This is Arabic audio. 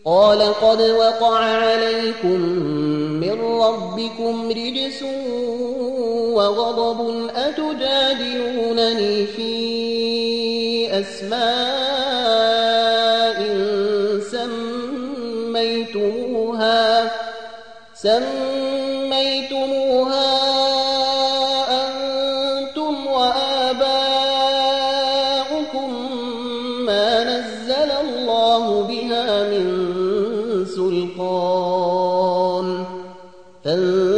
قال قد وقع عليكم من ربكم رجس وغضب أتجادلونني في أسماء سميتموها أنتم وآباؤكم ما نزل الله بها من سلطان